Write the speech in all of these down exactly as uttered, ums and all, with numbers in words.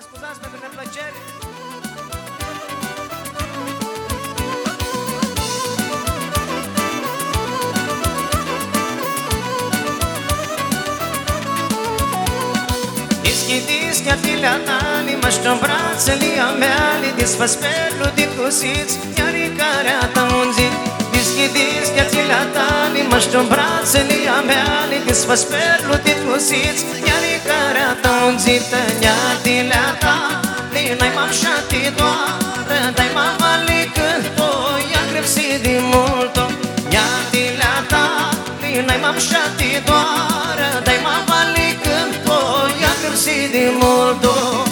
scuzați pentru neplăcere. Dischi, dischi, attilea tali, ma sto braccia lì a me, li disfaspello di cosiz, chiari care ta unzi. Dischi, dischi, attilea tali, ma sto braccia lì a me, li disfaspello di cosiz, chiari care ta unzi. Tănia attilea tali, n-ai m-am șati doar, dai mama li cânto, i-a grepsit din multo. Attilea tali, n-ai m-am șati doar, dai mama li cânto, i-a grepsit din multo.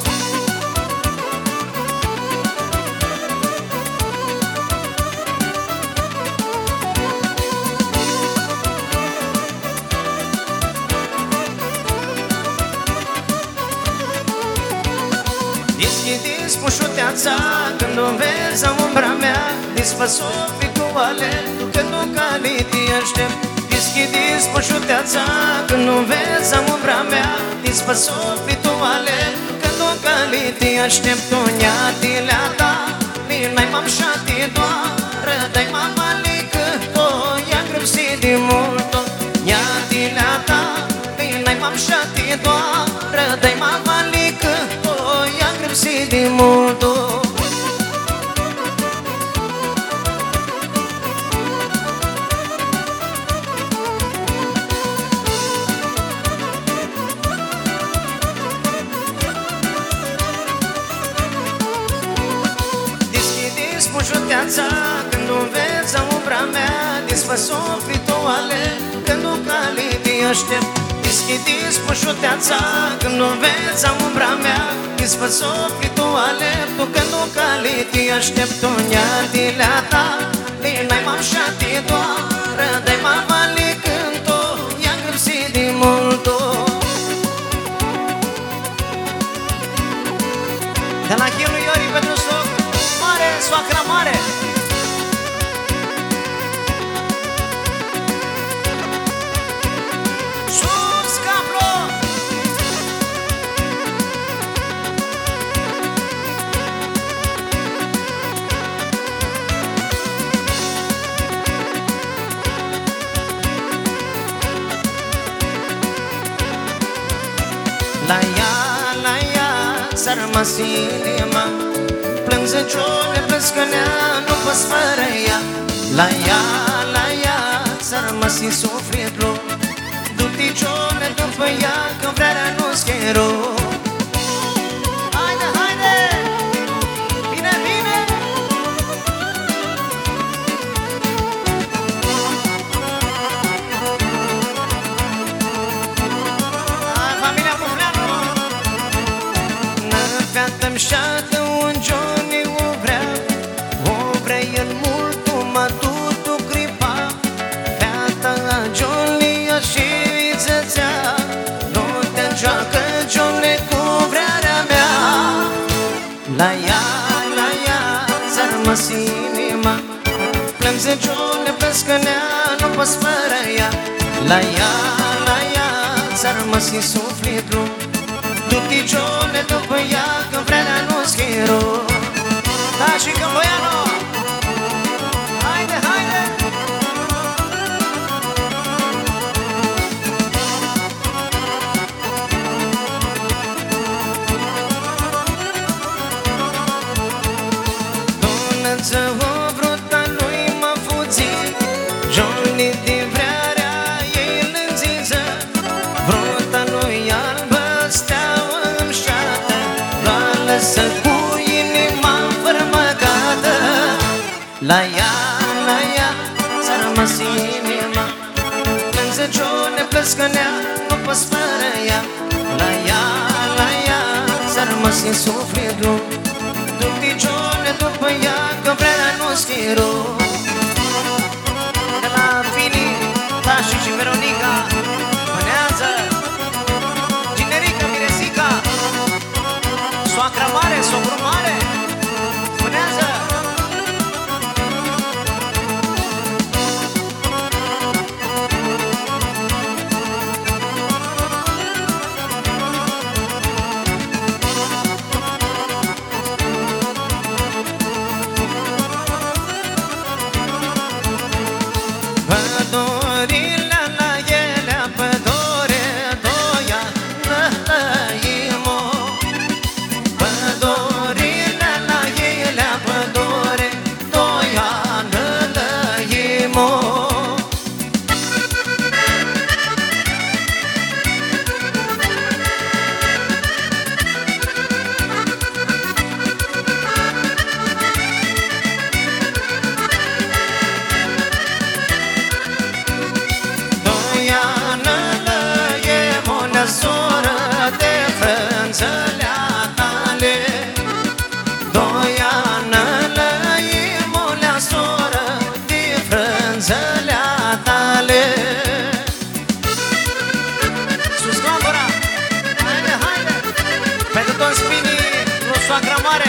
Deschidis pușuteața când o vezi în umbra mea, disfă sufletul alertul când o caliti aștept. Deschidis pușuteața când o vezi în umbra mea, disfă sufletul alertul când o caliti aștept. O neatilea ta, n-ai m-am șati doar, dai mama li cânto, i-a grepsit din multo. Neatilea ta, n-ai m-am șati doar, dai mama li cânto, i-a grepsit din multo. Deschidis pușuteața când o vezi în umbra mea, disfă sufletul alertul când o caliti aștept. Deschidis pușuteața când o vezi în umbra mea, disfă sufletul alertul când o caliti aștept. O neatilea ta, n-ai m-am șati doar, dai mama li cânto, i-a grepsit din multo. De la chinuiori pentru soc mare, soacra mare. Sus caplo! La ea, la ea, s-a rămas inima, plâng zăciune, plâng scănea, nu poți fără ea. La ea, la ea, s-a rămas în sufletul, du-te cione după ea, că vrerea nu-ți chiero. Haide, haide, bine, bine! Hai, familia Pufleanu! Nă-feată-mi șată un Johnny o vrea, o vrea el mult, mă tu gripa. Feata Johnny și vițățea, nu te joacă Johnny cu vrerea mea. La ea, la ea, s-a rămas inima, plâng zăciune, plâng scănea, nu poți fără ea. La ea, la ea, s-a rămas în sufletul, du-te cione după ea, că vrerea nu-ți chiero. Da, și Camboiano! Haide, haide! Donă-ți o vruta lui m-a fugit, Johnny din vrearea ei lânziză. Vruta lui albă steaua îmi șată, l-a lăsat cu inima fărmăcată. La ea, la ea, s-a rămas inima, plâng zăciune, plâng scănea, nu poți fără ea. La ea, la ea, s-a rămas în sufletul, du-te cione după ea, că vrerea nu-ți chiero. De la Fini, Tașu și Veronica, Mânează, Ginerica, Miresica, soacra mare, socru mare, Mânează. soacră mare.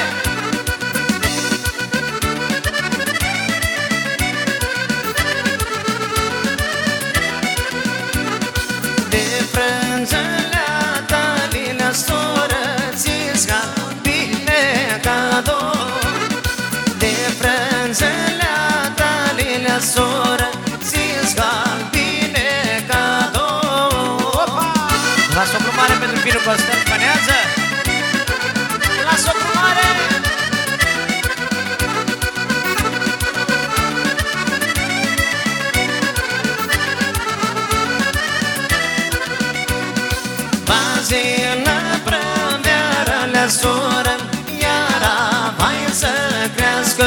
De frânzele taline, soră, ți-ți bine cadou. De frânzele taline, soră, ți-ți bine cadou. La socru mare pentru Pinu Costel Pănează. La socru mare. Bazina prăveară la soră, iara vai să crească.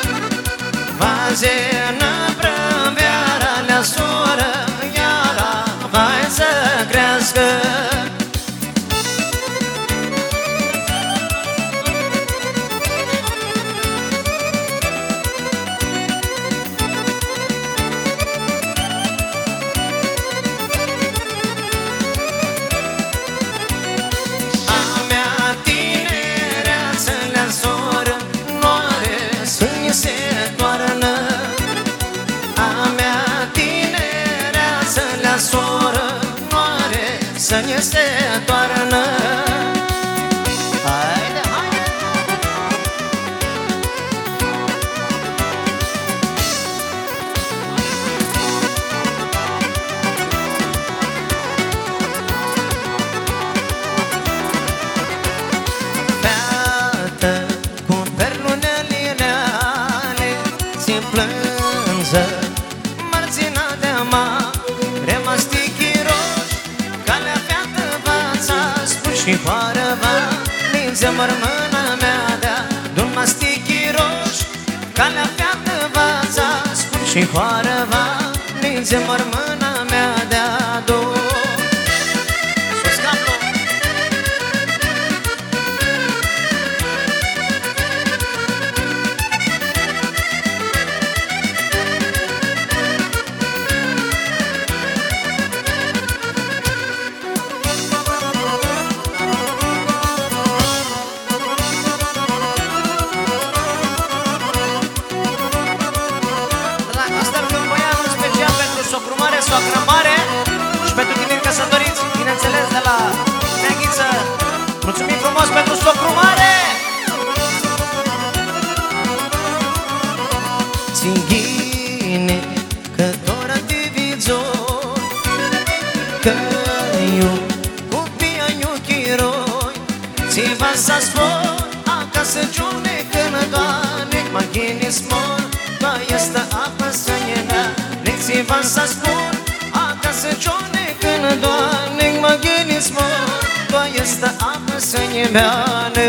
Bazina prăveară la soră, iara vai să crească. Se toarnă a mea tinereață la soră, noare să ne se toarnă. Haide, haide! Beată cu perlunele plânză, mărțina de-a ma, remastichii roși, calea fiată vața, spun și hoară va, nință mărmâna mea de-a, du-n mastichii roși, calea fiată vața, spun și hoară va, nință mărmâna mea de-a, du. Soacră mare și pentru tineri căsătoriți, bineînțeles, de la Neaghiță. Mulțumim frumos pentru socru mare! Ținghine, că dora divizor, că eu copia eu chiroi, ți va să spun acasă giune când doane, maghine smor, ba este apă să ne ți va să spun acasă giune când doane, maghine smor, ba este apă să ne beane.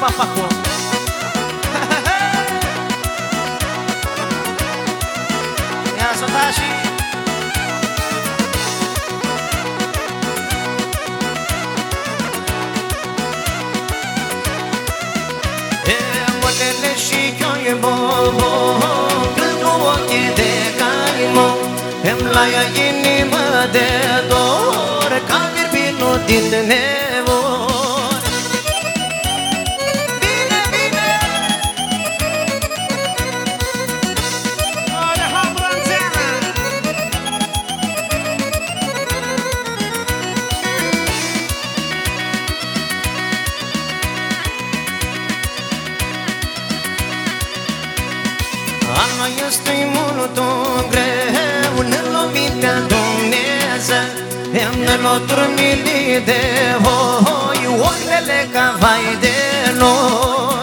papacu. Ia să da și e monele și eu bobo când ochii de caimo îmi laia inimă de dor ca virbinul din nevor. Bine, bine! Oare hambranțeană! Anul este mult greu Nălomitea Dumnezeu Îmi lăturmili de voi Oilele ca vai de noi.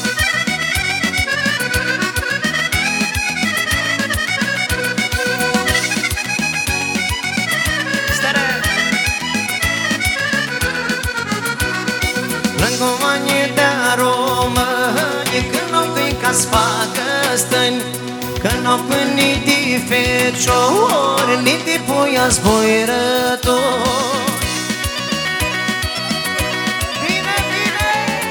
Lângă oamenii de români Când n-au câini ca-ți facă stăni Când n-au pânit de feciori Nici de puia zboirători. Bine, bine!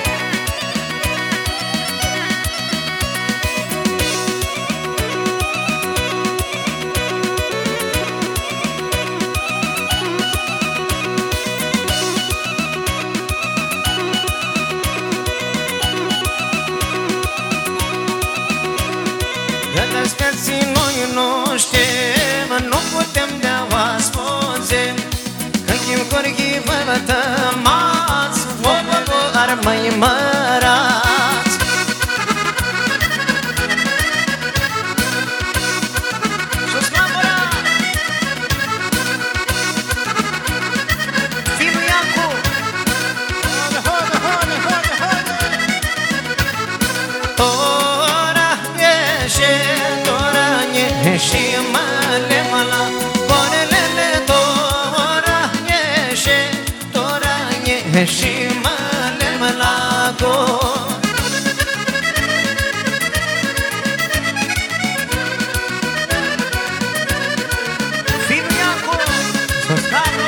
Că-ți vieții noi nu știm Nu putem de-o ascunde Că chim corghii vă vătămați Vă ar mai mărați. Sus la măra! Fiul Iancu! Hode, hode, hode, hode, hode! Tora ieșe, tora ieșe, măle măla Borelele, tora ieșe, tora ieșe, măle măla Fiul Iancu, Suscanu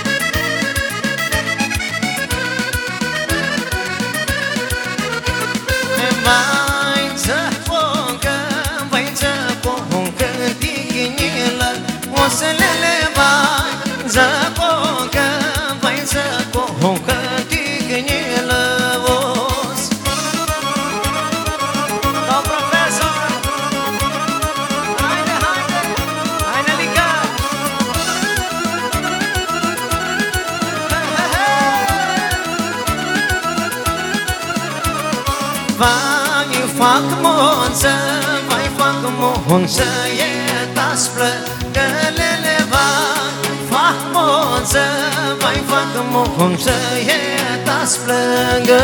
Vai zăponcă, vai zăponcă Tighinilă, o să le levai Zăponcă, vai zăponcă Tighinilă os. Domn profesor! Haide, haide! Haide, Lica! Vai fac monță, vai fac monță, e ta-s plăcălele, vai fac monță, vai fac monță, e ta-s plângă.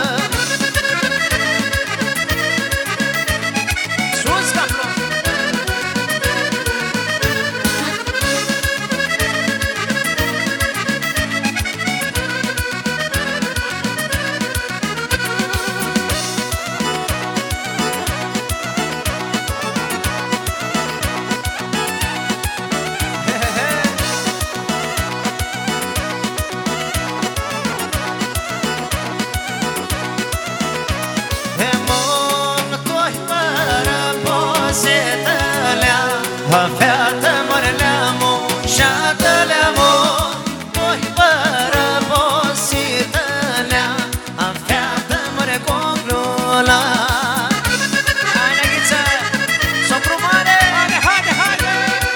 Sus ca plă! Fată mărleamu, șatăleamu Toi pără positălea Fată măre conclula Hai, Năghiță, sopru mare Haide, haide, haide!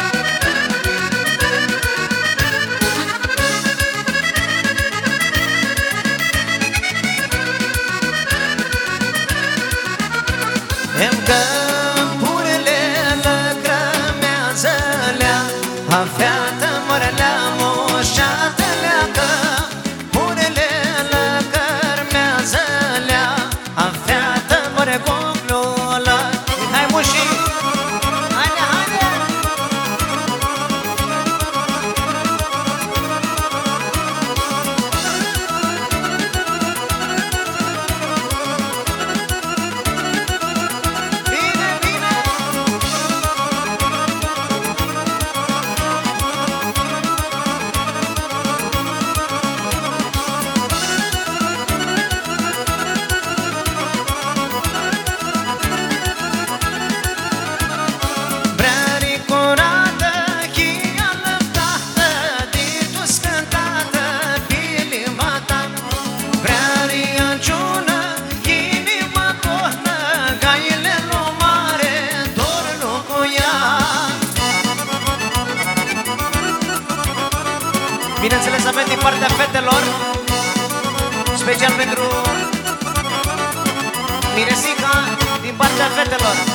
Em câmpurile lăgrămează-lea Fată mărleamu, șatăleacă Purile lăgrămează-lea Fată măre conclula Hai, mușii! Haide, haide! Bineînțeles avem din partea fetelor, special pentru Miresica, din partea fetelor.